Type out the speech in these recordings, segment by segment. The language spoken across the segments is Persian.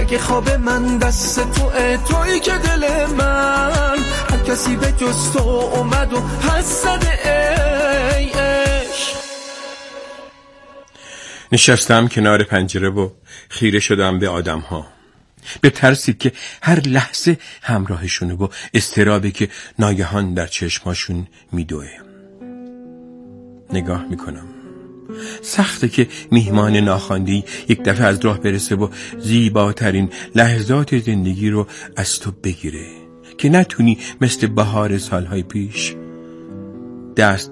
اگه خواب من دست تویی که دل من هر کسی به جز تو اومد و حس زده ای عشق. نشستم کنار پنجره و خیره شدم به آدم ها، به ترسی که هر لحظه همراهشونه و اضطرابی که ناگهان در چشماشون میدوه. نگاه میکنم، سخته که میهمان ناخوانده‌ای یک دفعه از راه برسه و زیباترین لحظات زندگی رو از تو بگیره که نتونی مثل بهار سالهای پیش دست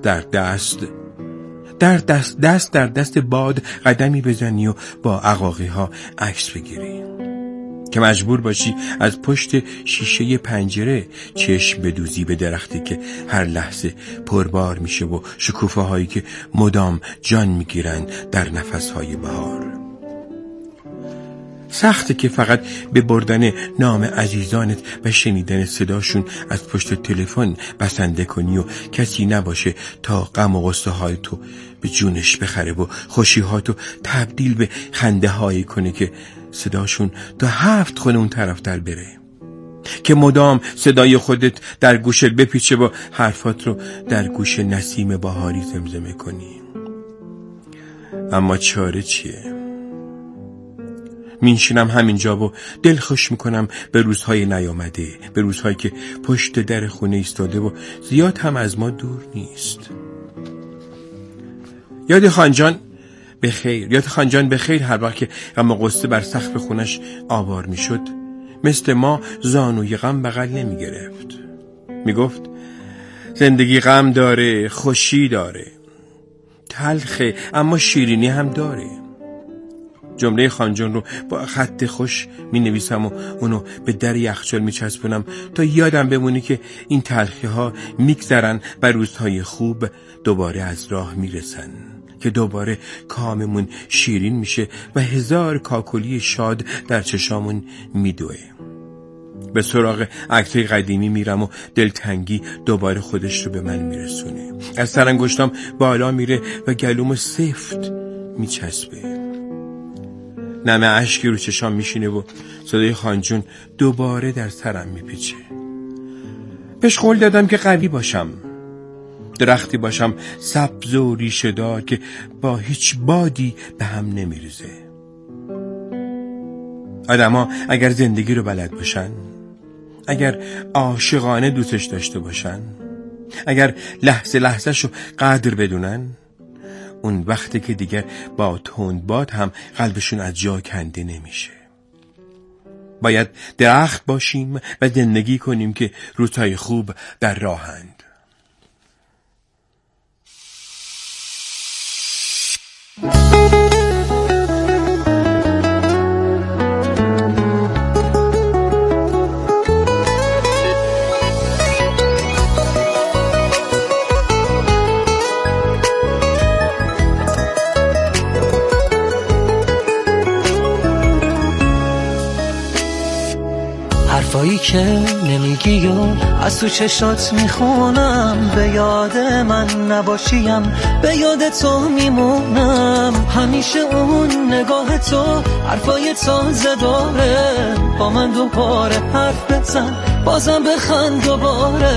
در دست باد قدمی بزنی و با عقاقی ها عکس بگیری، که مجبور باشی از پشت شیشه پنجره چشم بدوزی به درختی که هر لحظه پربار میشه و شکوفه هایی که مدام جان میگیرن در نفسهای بهار. سخته که فقط به بردن نام عزیزانت و شنیدن صداشون از پشت تلفن بسنده کنی و کسی نباشه تا غم و غصه های تو به جونش بخره و خوشی ها تو تبدیل به خنده هایی کنه که صداشون تا 7 خونه اون طرفتر بره، که مدام صدای خودت در گوشت بپیچه و حرفات رو در گوش نسیم بهاری زمزمه کنی. اما چاره چیه؟ میشینم همینجا و دل خوش میکنم به روزهای نیامده، به روزهایی که پشت در خونه ایستاده و زیاد هم از ما دور نیست. یاد خانجان بخیر هر وقت که غم و غصه بر سقف خونش آوار میشد مثل ما زانوی غم بغل نمی گرفت. میگفت زندگی غم داره، خوشی داره، تلخه اما شیرینی هم داره. جمله خانجان رو با خط خوش می نویسم و اونو به در یخچال می چسبونم تا یادم بمونه که این تلخی ها میگذرن و روزهای خوب دوباره از راه میرسن، که دوباره کاممون شیرین میشه و 1000 کاکلی شاد در چشامون میدوه. به سراغ عکسای قدیمی میرم و دلتنگی دوباره خودش رو به من میرسونه. از سرانگشتام بالا میره و گلومو سفت میچسبه. نم اشکی رو چشام میشینه و صدای خانجون دوباره در سرم میپیچه. بهش قول دادم که قوی باشم، درختی باشم سبز و ریشه دار که با هیچ بادی به هم نمیریزه. آدما اگر زندگی رو بلد باشن، اگر عاشقانه دوستش داشته باشن، اگر لحظه لحظه‌شو قدر بدونن، اون وقتی که دیگر با تندباد هم قلبشون از جا کنده نمیشه. باید درخت باشیم و زندگی کنیم که روزهای خوب در راهند. حرفایی که نمیگی و از تو چشات میخونم، به یاد من نباشیم به یاد تو میمونم. همیشه اون نگاه تو حرفای تازه داره، با من دوباره حرف بزن بازم بخند دوباره.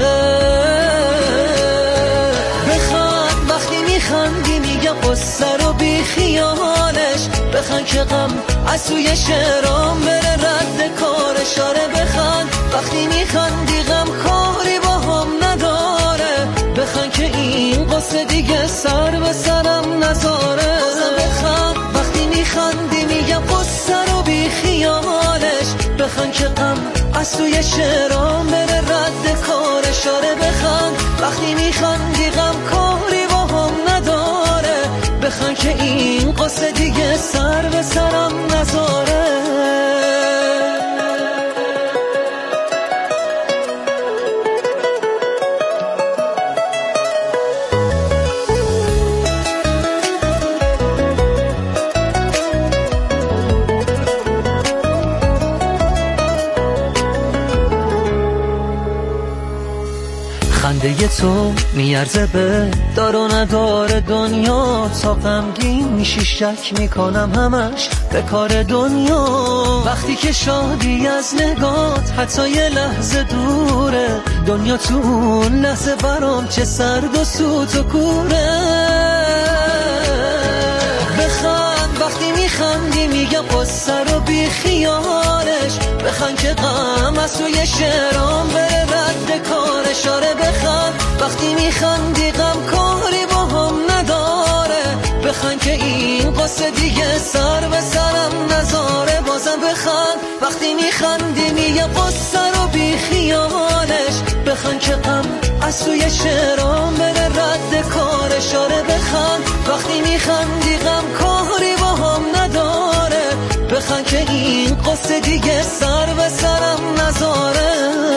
بخند وقتی میخندی میگم قصه رو بی خیالش، بخند که غم از توی شعرام بره رد کارش. آره بخند وقتی میخندی غم کاری با هم نداره، بخند که این قصه دیگه سر به سرم نذاره. بخند وقتی میخندی میگم قصه رو بی خیالش، بخند که غم از توی شعرام بره رد کارش. آره بخند وقتی میخندی غم کاری با هم نداره، بخند که این قصه دیگه سر به سرم نذاره. خنده تو میارزه به دار و ندار دنیا. تا غمگین میشی شک میکنم همش به کار دنیا. وقتی که شادی از نگات حتی یه لحظه دوره، دنیا تو اون لحظه برام چه سرد و سوت و کوره. بخند وقتی میخندی میگم قصه رو بی خیالش. بخند که غم از توی شعرام بره رد کارش. آره بخند وقتی میخندی غم کاری با هم نداره. بخند که این قصه دیگه سر به سرم نذاره. بازم بخند وقتی میخندی میگم قصه رو بی خیالش. بخند که غم از توی شعرام بره رد کارش. آره بخند وقتی میخندی غم کاری با هم نداره. بخند که این قصه دیگه سر به سرم نذاره.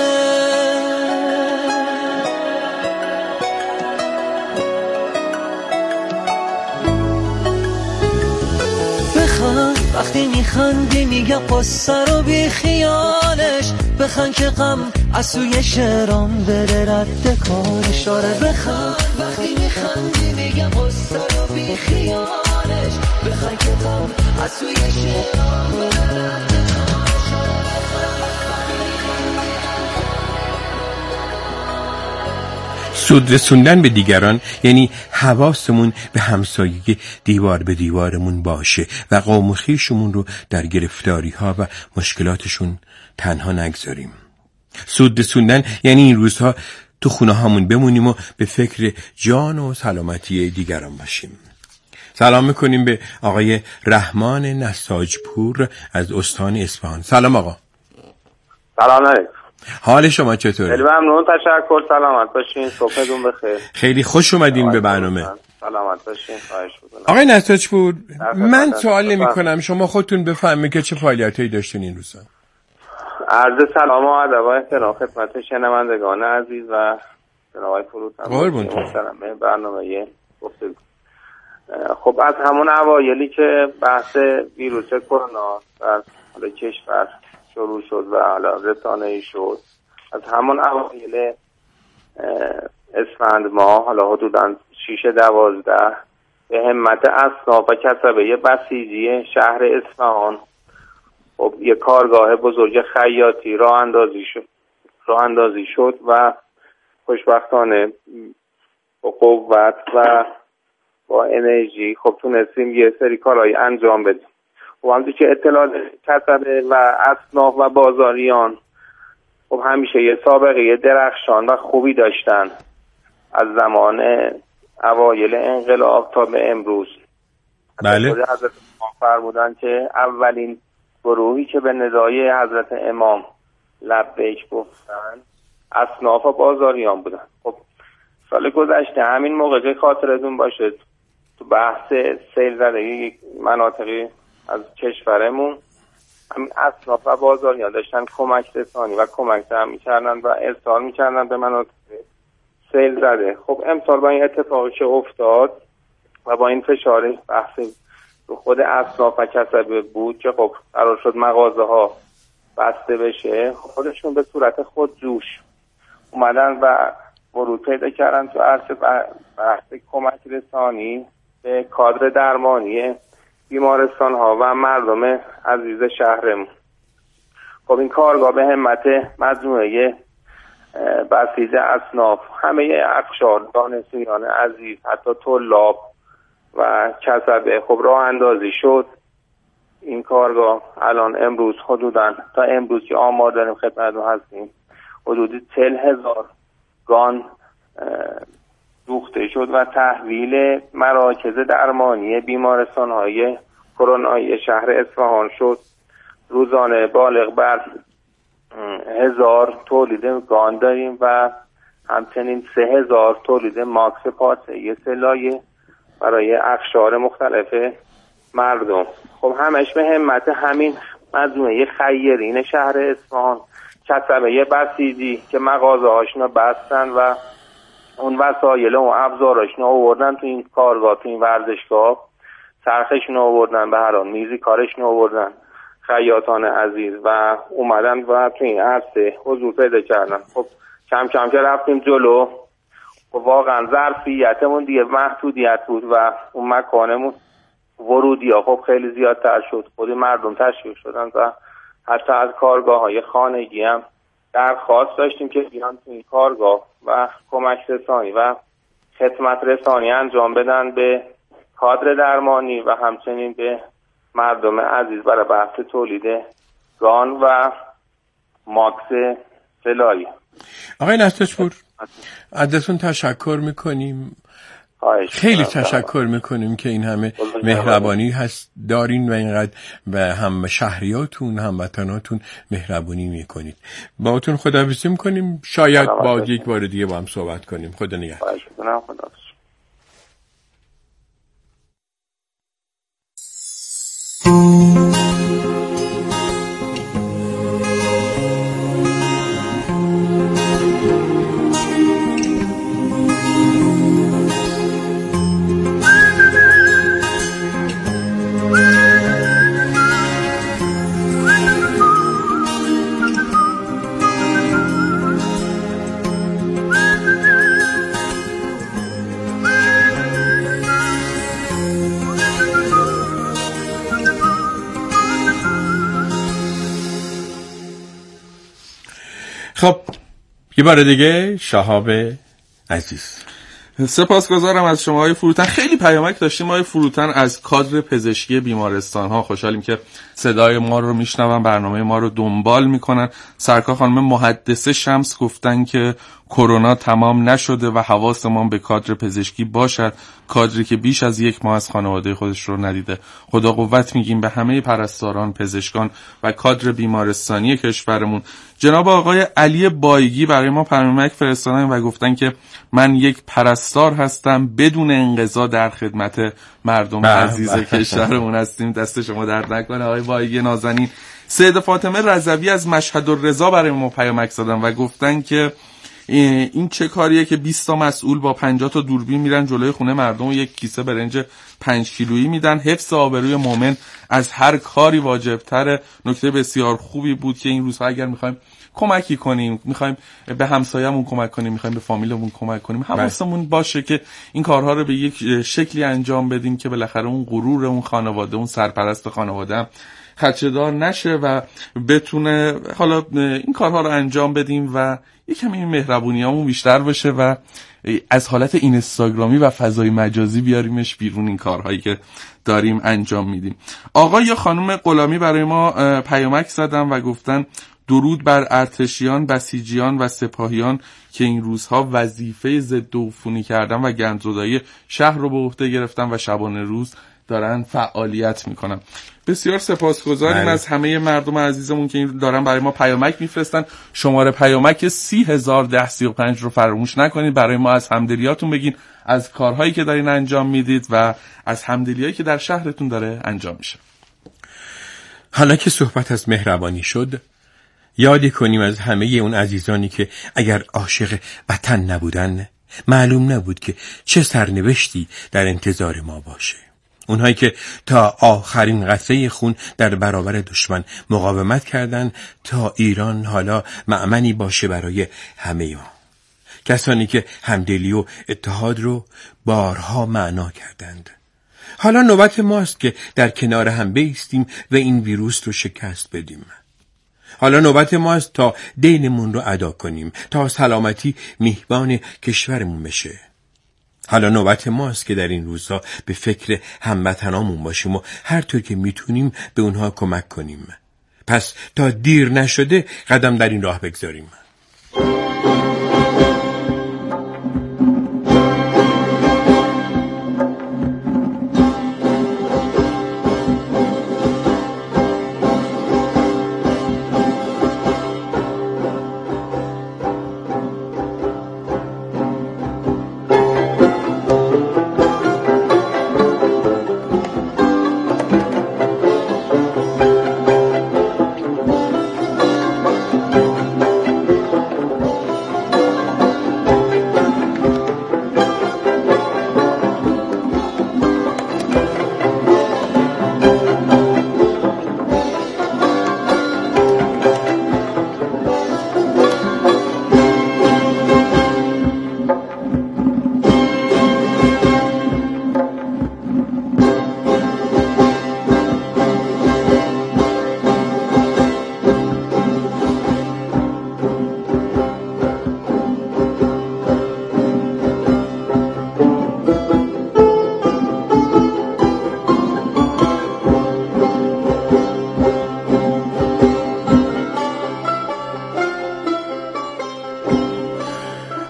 بخند وقتی میخندی میگم قصه رو بی خیالش. بخند که غم از توی شعرام بره رد کارش. آره بخند وقتی میخندی میگم قصه رو بی خیالش. بخند که غم از توی شعرام بره رد کارش. سود رسوندن به دیگران یعنی حواسمون به همسایگی دیوار به دیوارمون باشه و قوم و خویشمون رو در گرفتاری ها و مشکلاتشون تنها نگذاریم. سود رسوندن یعنی این روزها تو خونه هامون بمونیم و به فکر جان و سلامتی دیگران باشیم. سلام میکنیم به آقای رحمان نساجپور از استان اصفهان. سلام آقا. سلام علیکم. حال شما چطوره؟ خیلی ممنون، تشکر. سلامت باشین، صبحتون بخیر. خیلی خوش اومدین به برنامه. سلامت باشین، خواهش می‌کنم. آقای نساجپور، من سوال نمی‌کنم، شما خودتون بفهمید که چه فعالیتایی داشتین این روزا. عرض سلام و ادب و احترام خدمت شنوندگان عزیز و جناب فروتن محترم برنامه گفتگو. خب از همون اوایلی که بحث ویروس کرونا در کشور شروع شد و حالا رسانه‌ای شد، از همون اوایل اسفند ماه حالا حدوداً 6-12 به همت اصناف و کسبه بسیجی شهر اصفهان خب یک کارگاه بزرگ خیاطی راه اندازی شد و خوشبختانه با قوت و با انرژی خب تونستیم یه سری کارهای انجام بدیم. خب همونطور که اطلاع کسبه و اصناف و بازاریان خب همیشه یه سابقه درخشان و خوبی داشتن از زمان اوایل انقلاب تا به امروز. بله. حضرت امام فرمودن که اولین گروهی که به ندای حضرت امام لبیک گفتن اصناف و بازاریان بودن. خب سال گذشته همین موقع که خاطرتون باشه تو بحث سیل زدگی مناطقی از کشورمون همین اصناف و بازاریان داشتن کمک رسانی و کمک دهم میکردن و ارسال میکردن به مناطق سیل زده. خب امسال با این اتفاقی که افتاد و با این فشار بحث رو خود اصناف و کسبه بود که خب قرار شد مغازه ها بسته بشه، خودشون به صورت خود جوش اومدن و ورود پیدا کردن تو عرصه بحث کمک رسانی به کادر درمانی بیمارستان ها و مردم عزیز شهرمون. خب این کارگاه به همت مجموعه بسیج اصناف همه اقشار دانشجویان عزیز حتی طلاب و کسبه خب راه اندازی شد. این کارگاه الان امروز حدوداً تا امروز که آمار داریم خدمتتون هستیم حدود 40,000 گان دوخته شد و تحویل مراکز درمانی بیمارستان های کرونایی شهر اصفهان شد. روزانه بالغ بر 1000 تولید گان داریم و همچنین 3000 تولید ماکس پارچه سلایه برای اقشار مختلف مردم. خب همش به همت همین مجموعه خیرین شهر اصفهان کسبه بسیجی که مغازه هاشون بستن و اون وسایل و ابزاراشون آوردن تو این کارگاه، تو این ورزشگاه سرخشون آوردن، به هر حال میزی کارشون آوردن خیاطان عزیز و اومدن و تو این عرصه حضور پیدا کردن. خب کم کم که رفتیم جلو واقعا ظرفیتمون دیگه محدودیت بود و اون مکانمون ورودی ها خب خیلی زیادتر شد. خود مردم تشویق شدن و حتی از کارگاه های خانگی هم درخواست داشتیم که بیان تو این کارگاه و کمک رسانی و خدمت رسانی انجام بدن به کادر درمانی و همچنین به مردم عزیز برای بحث تولید گان و ماکس سلاحی. آقای نستشپور ازتون تشکر میکنیم، خیلی تشکر میکنیم که این همه مهربانی هست دارین و اینقدر به هم شهریاتون هم وطناتون مهربانی میکنید. باهاتون خداحافظی میکنیم، شاید با یک بار دیگه با هم صحبت کنیم. خدا نگهدار. خب یه بار دیگه شهاب عزیز، سپاسگزارم از شما های فروتن. خیلی پیامک داشتیم های فروتن از کادر پزشکی بیمارستان ها. خوشحالیم که صدای ما رو میشنون، برنامه ما رو دنبال میکنن. سرکار خانم محدثه شمس گفتن که کرونا تمام نشده و حواسمون به کادر پزشکی باشد، کادری که بیش از 1 ماه از خانواده خودش رو ندیده. خدا قوت میگیم به همه پرستاران، پزشکان و کادر بیمارستانی کشورمون. جناب آقای علی بایگی برای ما پیامک فرستادن و گفتن که من یک پرستار هستم، بدون انقضا در خدمت مردم عزیز کشورمون هستیم. دست شما درد نکنه آقای بایگی نازنین. سید فاطمه رضوی از مشهد الرضا برای ما پیامک زدن و گفتن که این چه کاریه که 20 تا مسئول با 50 تا دوربین میرن جلوی خونه مردم و یک کیسه برنج 5 کیلویی میدن. حفظ آبروی مؤمن از هر کاری واجب‌تره. نکته بسیار خوبی بود که این روزها اگر میخوایم کمکی کنیم، میخوایم به همسایه‌مون کمک کنیم، میخوایم به فامیلمون کمک کنیم، حواسمون باشه که این کارها رو به یک شکلی انجام بدیم که بالاخره اون غرور اون خانواده، اون سرپرست خانواده خدشه‌دار نشه و بتونه حالا این کارها رو انجام بدیم و یکم این مهربونیامون بیشتر بشه و از حالت اینستاگرامی و فضای مجازی بیاریمش بیرون این کارهایی که داریم انجام میدیم. آقا یا خانم غلامی برای ما پیامک زدن و گفتن درود بر ارتشیان، بسیجیان و سپاهیان که این روزها وظیفه ضد عفونی کردن و گندزدایی شهر رو به عهده گرفتن و شبانه روز دارن فعالیت میکنن. بسیار سپاسگزاریم از همه مردم عزیزمون که این دارن برای ما پیامک میفرستن. شماره پیامک 301035 رو فراموش نکنید. برای ما از همدلیاتون بگین، از کارهایی که دارین انجام میدید و از همدلیایی که در شهرتون داره انجام میشه. حالا که صحبت از مهربانی شد، یادی کنیم از همه اون عزیزانی که اگر عاشق وطن نبودن معلوم نبود که چه سرنوشتی در انتظار ما باشه. اونهایی که تا آخرین قطره خون در برابر دشمن مقاومت کردن تا ایران حالا مأمنی باشه برای همه ما. کسانی که همدلی و اتحاد رو بارها معنا کردند. حالا نوبت ماست که در کنار هم بایستیم و این ویروس رو شکست بدیم. حالا نوبت ماست تا دینمون رو ادا کنیم، تا سلامتی میهمان کشورمون بشه. حالا نوبت ماست که در این روزها به فکر هموطنامون باشیم و هر طور که میتونیم به اونها کمک کنیم. پس تا دیر نشده قدم در این راه بگذاریم.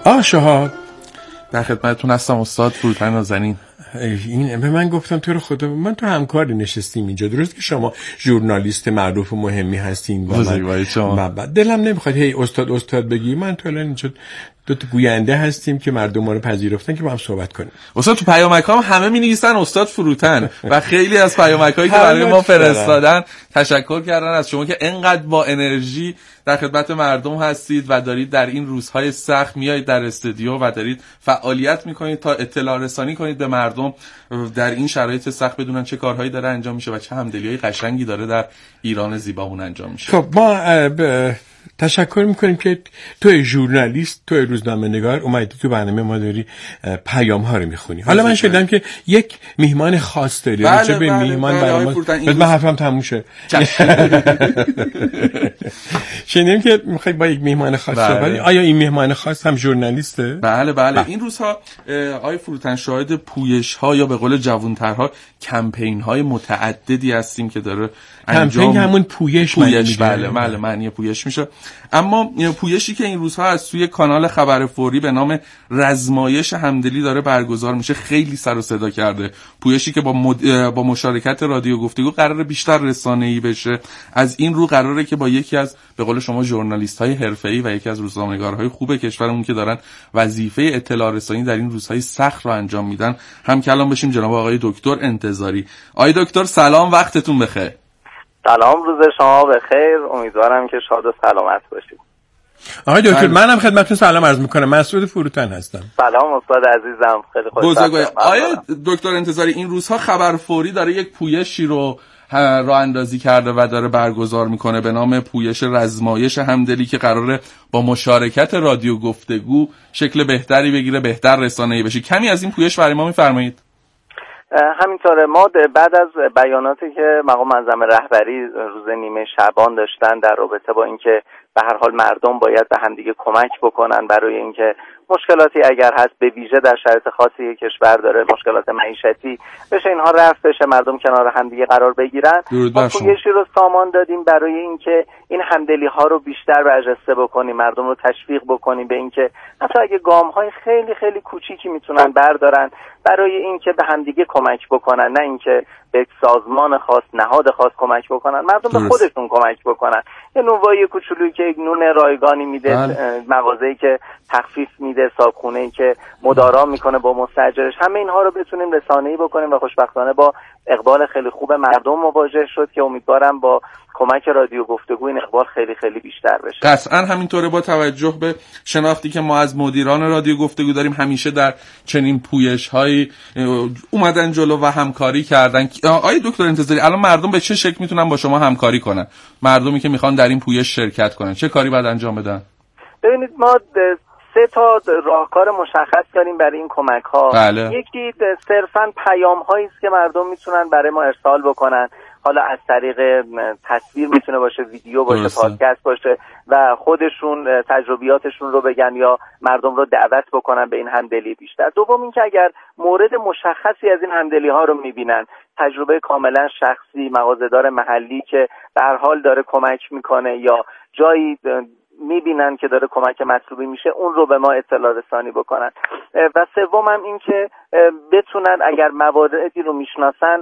شهاب، در خدمتتون هستم استاد فروتن نازنین. این به من گفتم تو رو خدا من تو همکاری نشستیم اینجا، درست که شما ژورنالیست معروف و مهمی هستین و من دلم نمیخواد هی استاد بگی. من تو الان اینجا دو تا گوینده هستیم که مردم ما رو پذیرفتن که با هم صحبت کنیم. استاد تو پیامک‌ها همه می‌نویسن استاد فروتن و خیلی از پیامک‌هایی که برای ما فرستادن تشکر کردن از شما که انقدر با انرژی در خدمت مردم هستید و دارید در این روزهای سخت میایید در استودیو و دارید فعالیت میکنید تا اطلاع رسانی کنید به مردم در این شرایط سخت، بدونن چه کارهایی داره انجام میشه و چه همدلی‌های قشنگی داره در ایران زیبامون انجام میشه. خب ما تشکر میکنیم که تو ژورنالیست، تو روزنامه‌نگار اومدی تو برنامه ما داری پیام ها رو میخونی. حالا من شنیدم که یک میهمان خاص داری. چه به میهمان برای ما؟ من حرفم تموم شه. شنیدم که میخوای با یک میهمان خاص صحبت. آیا این میهمان خاص هم ژورنالیسته؟ بله. این روزها آقای فروتن شاهد پویش ها یا به قول جوانترها کمپین های متعددی هستیم که داره انجام. کمپین همون پویش بله معنی پویش میشه. اما پویشی که این روزها از سوی کانال خبر فوری به نام رزمایش همدلی داره برگزار میشه خیلی سر و صدا کرده. پویشی که با مشارکت رادیو گفتگو قراره بیشتر رسانه‌ای بشه. از این رو قراره که با یکی از به قول شما ژورنالیست‌های حرفه‌ای و یکی از روزنامه‌نگارهای خوب کشورمون که دارن وظیفه اطلاع رسانی در این روزهای سخت رو انجام میدن هم کلام بشیم. جناب آقای دکتر انتظاری. آقای دکتر سلام، وقتتون بخیر. سلام، روز شما بخیر. امیدوارم که شاد و سلامت باشید. آقای دکتر منم خدمتتون سلام عرض میکنم. مسعود فروتن هستم. سلام استاد عزیزم، خیلی خوشحالم. آقای دکتر انتظاری این روزها خبر فوری داره یک پویشی رو راه اندازی کرده و داره برگزار میکنه به نام پویش رزمایش همدلی که قراره با مشارکت رادیو گفتگو شکل بهتری بگیره، بهتر رسانه‌ای بشه. کمی از این پویش برای ما میفرمایید؟ همینطوره. ما بعد از بیاناتی که مقام منظم رهبری روز نیمه شعبان داشتن در رابطه با اینکه به هر حال مردم باید به همدیگه کمک بکنن برای اینکه مشکلاتی اگر هست به ویژه در شرایط خاصی کشور داره، مشکلات معیشتی بشه اینها رفع بشه، مردم کنار همدیگه قرار بگیرن، ما پویشی رو سامان دادیم برای اینکه این همدلی ها رو بیشتر برجسته بکنیم، مردم رو تشویق بکنیم به اینکه حتی اگه گام های خیلی خیلی کوچیکی میتونن بردارن برای اینکه به همدیگه کمک بکنن، نه اینکه به سازمان خاص، نهاد خاص کمک بکنن، مردم به خودشون کمک بکنن. یه نونوایی کوچولویی که یک نون رایگانی میده، مغازه‌ای که تخفیف میده، صابخونه‌ای که مدارا میکنه با مستاجرش، همه اینها رو بتونیم رسانه‌ای بکنیم و خوشبختانه با اقبال خیلی خوب مردم مواجه شد که امیدوارم با کمک رادیو گفتگو این اقبال خیلی خیلی بیشتر بشه. قطعاً همینطوره. با توجه به شناختی که ما از مدیران رادیو گفتگو داریم، همیشه در چنین پویش‌هایی اومدن جلو و همکاری کردن. آقای دکتر انتظاری الان مردم به چه شکل میتونن با شما همکاری کنن؟ مردمی که میخوان در این پویش شرکت کنن چه کاری باید انجام بدن؟ ببینید ما 3 تا راهکار مشخص داریم برای این کمک‌ها. یکی صرفاً پیام‌هایی است که مردم میتونن برای ما ارسال بکنن، حالا از طریق تصویر میتونه باشه، ویدیو باشه، پادکست باشه و خودشون تجربیاتشون رو بگن یا مردم رو دعوت بکنن به این همدلی بیشتر. دوم اینکه اگر مورد مشخصی از این همدلی ها رو میبینن، تجربه کاملا شخصی، مغازه‌دار محلی که به هر حال داره کمک میکنه یا جایی میبینن که داره کمک مطلوبی میشه، اون رو به ما اطلاع رسانی بکنن. و سوم هم این که بتونن اگر مواردی رو میشناسن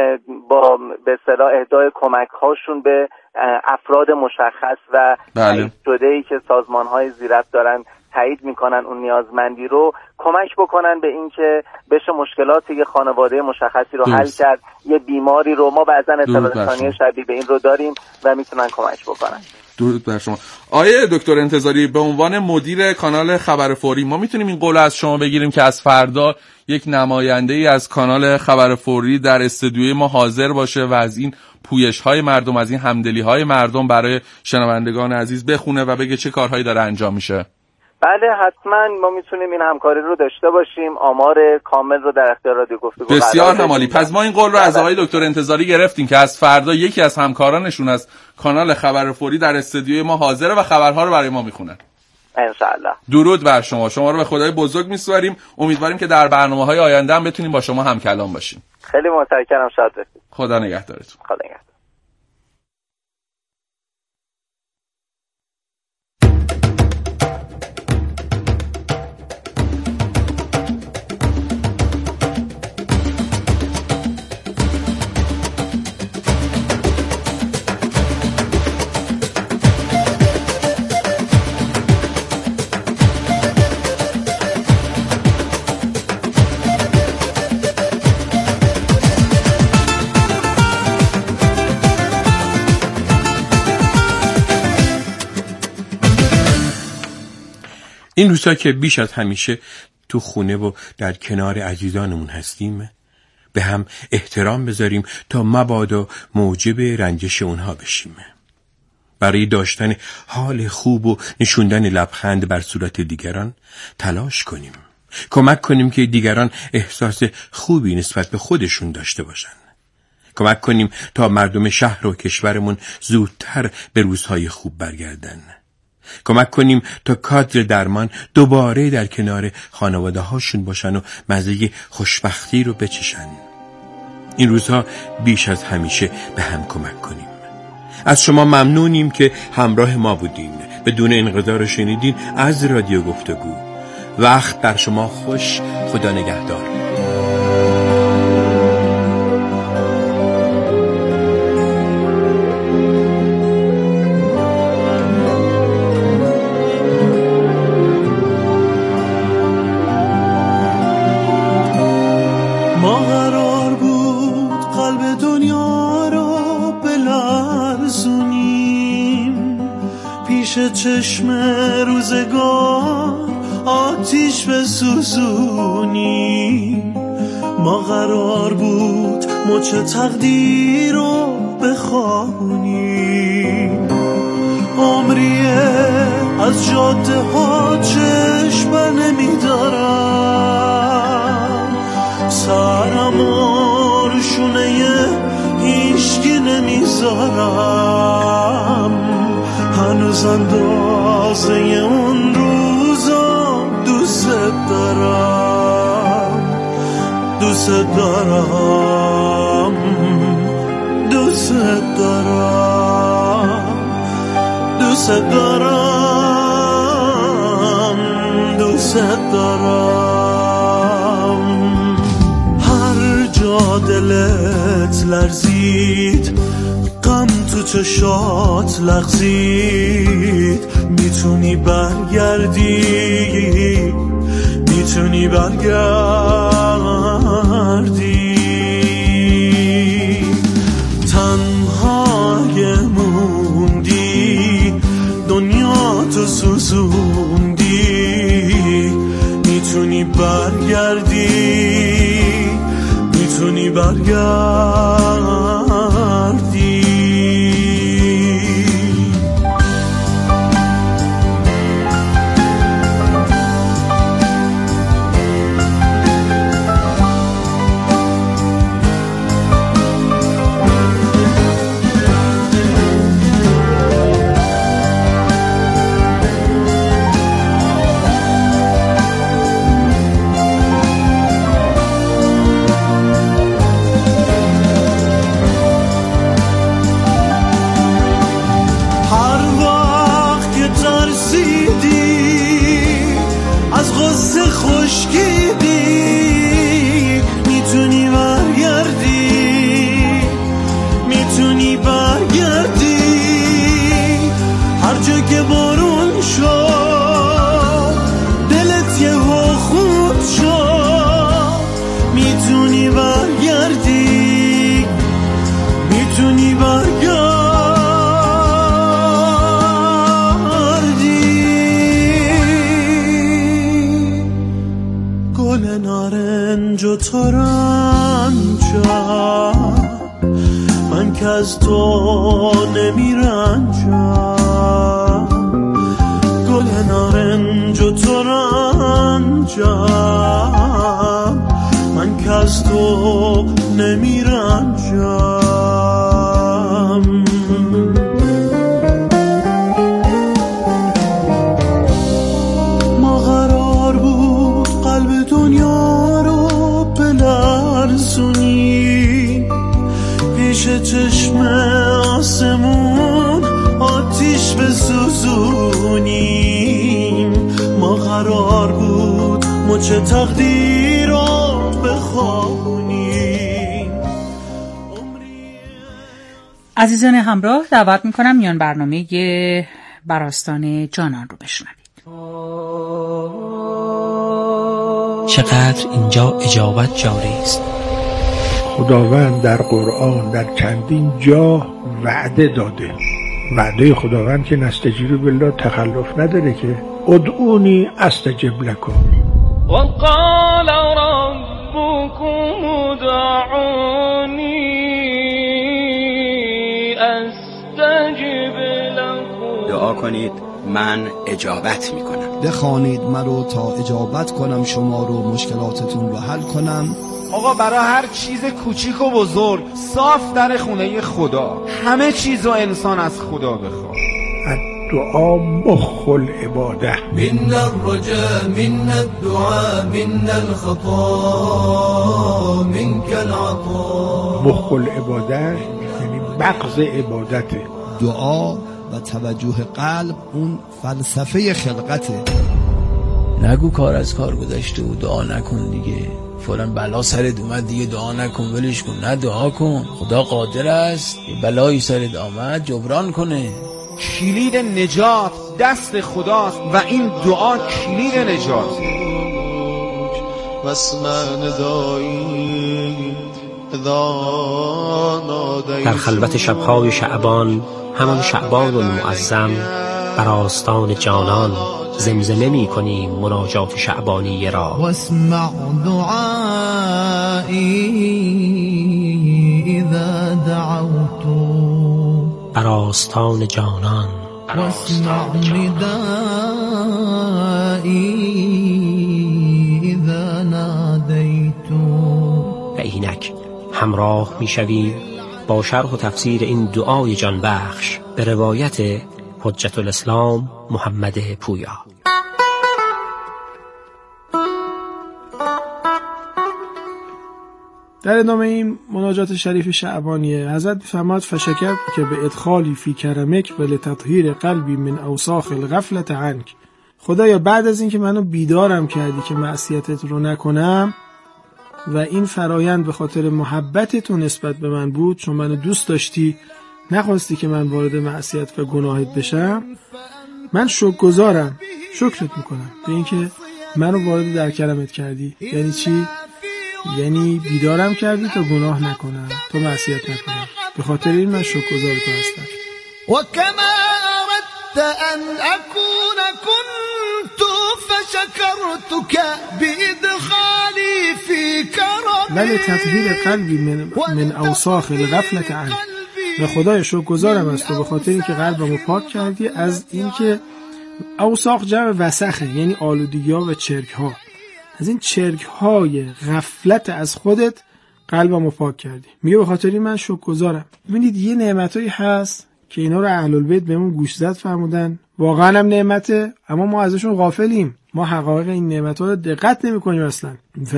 با به اصطلاح اهدای کمک هاشون به افراد مشخص و تایید شده‌ای که سازمان‌های زیربط دارن تایید میکنن اون نیازمندی رو کمک بکنن به اینکه بشه مشکلاتی که خانواده مشخصی رو حل کرد، یه بیماری رو ما بعضا اطلاع رسانی شبیه به این رو داریم و میتونن کمک بکنن. درود بر شما. آیه دکتر انتظاری، به عنوان مدیر کانال خبر فوری ما میتونیم این قول از شما بگیریم که از فردا یک نماینده‌ای از کانال خبر فوری در استودیوی ما حاضر باشه و از این پویش‌های مردم، از این همدلی‌های مردم برای شنوندگان عزیز بخونه و بگه چه کارهایی داره انجام میشه؟ بله حتما ما میتونیم این همکاری رو داشته باشیم. آمار کامل رو در اختیار رادیو گفتگو بسیار همالی. پس ما این قول رو از آقای دکتر انتظاری گرفتیم که از فردا یکی از همکارانشون از کانال خبر فوری در استودیوی ما حاضره و خبرها رو برای ما میخونه. انشالله. درود بر شما. شما رو به خدای بزرگ میسپاریم. امیدواریم که در برنامه‌های آینده هم بتونیم با شما همکلام باشیم. خیلی متشکرم. شاد باشید. خدا نگهدارتون. خدا نگهدار. این روزها که بیش از همیشه تو خونه و در کنار عزیزانمون هستیم، به هم احترام بذاریم تا مبادا موجب رنجش اونها بشیم. برای داشتن حال خوب و نشوندن لبخند بر صورت دیگران تلاش کنیم. کمک کنیم که دیگران احساس خوبی نسبت به خودشون داشته باشن. کمک کنیم تا مردم شهر و کشورمون زودتر به روزهای خوب برگردن. کمک کنیم تا کادر درمان دوباره در کنار خانواده هاشون باشن و مزه خوشبختی رو بچشن. این روزها بیش از همیشه به هم کمک کنیم. از شما ممنونیم که همراه ما بودین. بدون انقطاع شنیدین از رادیو گفتگو. وقت در شما خوش. خدا نگهدار. چشم روزگار آتیش بسوزونی، ما قرار بود مچ تقدیر رو بخوابونی. عمریه از جاده ها چشم نمیدارم، سرم و روشونه هیچکی نمیذارم. هنوز اندازه اون روزا دوست دارم، دوست دارم، دوست دارم، دوست دارم، دوست دارم. هر جا دلت لرزید، غم تو چشات لغزید، میتونی برگردی، میتونی برگردی. تنهای موندی، دنیا تو سوزوندی، میتونی برگردی، میتونی برگردی. من که از تو نمیرنجم، گل نارنج و ترنجم، من که از تو نمیرنجم. ما قرار بود قلب دنیا رو بلرزونی، پیش چشم آسمون آتیش بسوزونیم. ما قرار بود مچ تقدیر رو بخوابونیم. عزیزان همراه، دعوت میکنم میان برنامه بر آستان جانان رو بشنوید. چقدر اینجا اجابت جاری است. خداوند در قرآن در چندین جا وعده داده. وعده خداوند که نستجیب بالله تخلف نداره، که ادعونی استجب لکم. وقال ربكم ادعوني استجب لكم. دعا کنید من اجابت میکنم. بخوانید مرا تا اجابت کنم شما رو، مشکلاتتون رو حل کنم. آقا برای هر چیز کوچیک و بزرگ صاف در خونه خدا. همه چیز رو انسان از خدا بخواد. دعا مخ العباده. من الرجاء من الدعاء من الخطا منك العطاء. مخ العباده یعنی مغز عبادته. دعا و توجه قلب اون فلسفه خلقته. نگو کار از کار گذشته و دعا نکن دیگه، فلان بلا سرت اومد دیگه دعا نکن ولش کن. نه دعا کن، خدا قادر است یه بلایی سرت آمد جبران کنه. کلید نجات دست خداست و این دعا کلید نجات. در خلوت شبهای شعبان، همان شعبان المعظم، بر آستان جانان زمزمه می کنیم مناجات شعبانی را. واسمع دعایی اذا دعوت. بر آستان جانان. واسمع ندایی اذا نادیت. و اینک همراه می شویم با شرح و تفسیر این دعای جان بخش به روایت حجت الاسلام محمد پویا. در ادامه این مناجات شریف شعبانیه حضرت فرماد فشکر که به ادخالی فی کرمک و لتطهیر قلبی من اوساخ الغفلت عنک. خدایا بعد از این که منو بیدارم کردی که معصیتت رو نکنم و این فرایند به خاطر محبت تو نسبت به من بود، چون منو دوست داشتی نخواستی که من وارد معصیت و گناهت بشم، من شکرگزارم، شکرت میکنم به این که منو وارد در کرمت کردی. یعنی چی؟ یعنی بیدارم کردی تا گناه نکنم، تا معصیت نکنم. به خاطر این من شکرگزار تو هستم. و کما اردت ان اكون كنت فشكرتك بادخالي في كرمك. ولی تطهیر قلبی من اوساخ الغفلت عنک. و خدای شکرگزارم از تو به خاطر اینکه قلبمو پاک کردی از اینکه اوساخ جمع وسخه، یعنی آلودگی‌ها و چرک‌ها. از این چرک‌های غفلت از خودت قلبمو پاک کردی. میگه به خاطر این من شکرگزارم. ببینید یه نعمتایی هست که اینا رو اهل البیت بهمون گوشزد فرمودن، واقعا هم نعمته، اما ما ازشون غافلیم. ما حقایق این نعمت‌ها رو دقت نمی‌کنیم اصلا.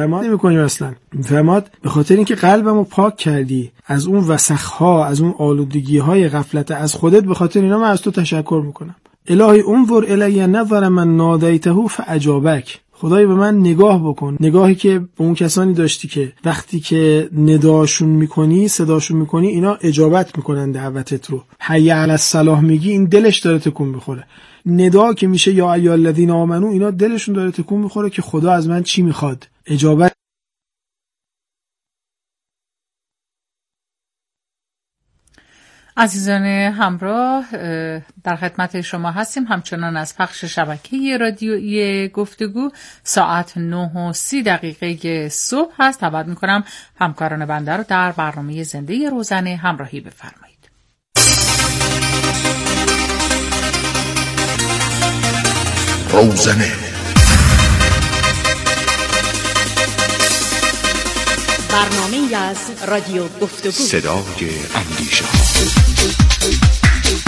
فرماد به خاطر اینکه قلبمو پاک کردی از اون وسخ‌ها، از اون آلودگی‌های غفلت از خودت، به خاطر اینا من از تو تشکر می‌کنم. الهی انظر الی نظر من نادیته فاجابک. خدای به من نگاه بکن، نگاهی که به اون کسانی داشتی که وقتی که نداشون میکنی، صداشون میکنی، اینا اجابت میکنن دعوتت رو. حی علی الصلاح میگی، این دلش داره تکون میخوره. ندا که میشه یا ایها الذین آمنو، اینا دلشون داره تکون میخوره که خدا از من چی میخواد، اجابت. عزیزان همراه، در خدمت شما هستیم همچنان از پخش شبکه رادیویی گفتگو. ساعت 9:30 صبح هست. دعوت میکنم همکاران بنده رو در برنامه زنده روزنه همراهی بفرمایید. روزنه، برنامه از رادیو گفتگو، صدای اندیشه.